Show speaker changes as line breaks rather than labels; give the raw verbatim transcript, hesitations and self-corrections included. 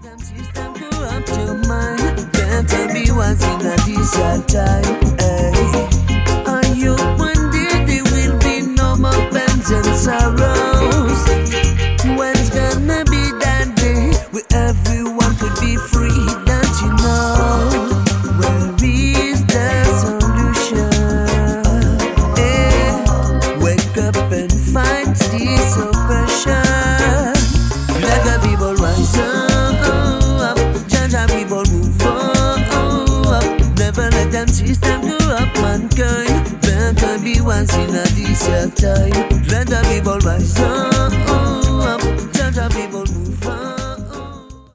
them system corrupt your mind. Better be wise in a decent time. Hey. I hope one day there will be no more pains and sorrows. When's gonna be that day where everyone could be free? Don't you know? Where is the solution? Hey. Wake up and fight this oppression. Let the people rise up, judge our people move up. Never let them system corrupt mankind. Better be once in a decent time. Let the people rise up.